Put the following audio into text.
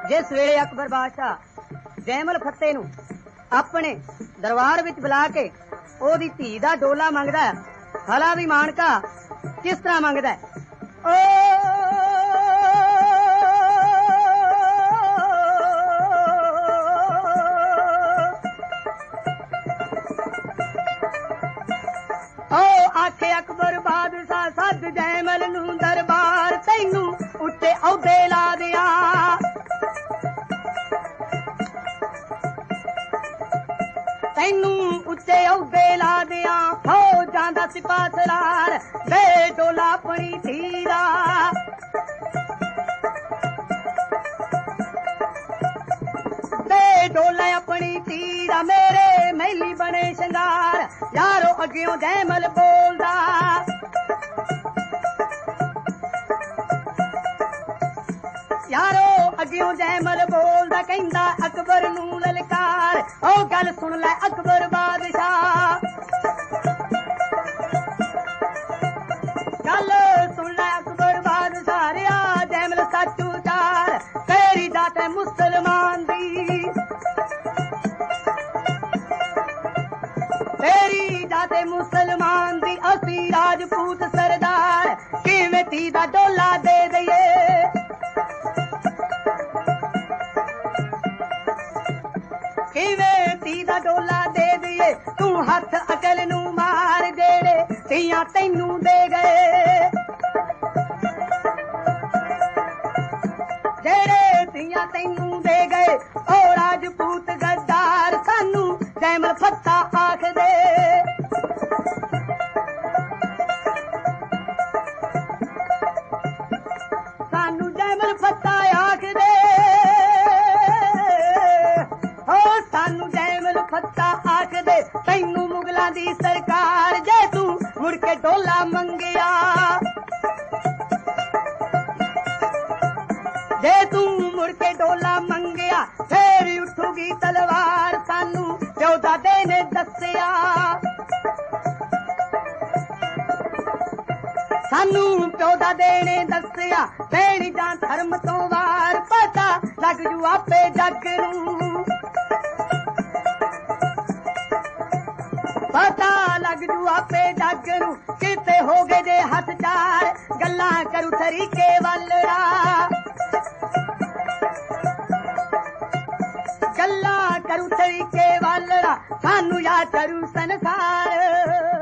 जिस वेले अकबर बादशाह जैमल फत्ते नूं अपने दरबार विच बुला के ओदी धी दा डोला मंगदा भला भी मानका किस तरह मंगदा आखे अकबर बादशाह सद जैमल नूं दरबार तैनू उत्ते औदे ला दिया तैनू उत्ते औदे ला दिया फौजां दा सिपा सलार दे डोला अपनी धी दा दे डोला अपनी धी दा मेरे मैली बने शंगार यारो अग्यों जैमल बोलदा यारो अग्यों जैमल बोलदा कहंदा अकबर नूं ललकार ओ गल सुन लै अकबर बादशाह गल सुन लै अकबर बादशाह रिया जैमल सच उचार तेरी जात है मुसलमान दी तेरी जाते मुसलमान दी असी राजपूत सरदार किवें धी दा डोला दे दईए किवें धी दा डोला दे दईए तू हथ अकल नू मार जेड़े धीआं तैनू दे गए जेड़े धीआं तैनू दे गए ओ राजपूत गद्दार सानू जैमल फत्ता आख दे सानू जैमल फत्ता आख दे ओ सानू जैमल फत्ता आख दे तैनू मुगलां दी सरकार जे तू मुड़ के डोला मंगिया जे तू मुड़ के डोला मंगिया फिर उठूगी तलवार सानू प्यो दादे ने दसिया सानू प्यो दादे ने दसिया भैणी जां धर्म तो वार पता लग जू आपे जग नूं पता लग जू आपे जग नूं किते हो गए जे हथ चार गल्लां करू तरीके वालड़ा गल्ला करू तरीके वालड़ा सानू या करू संसार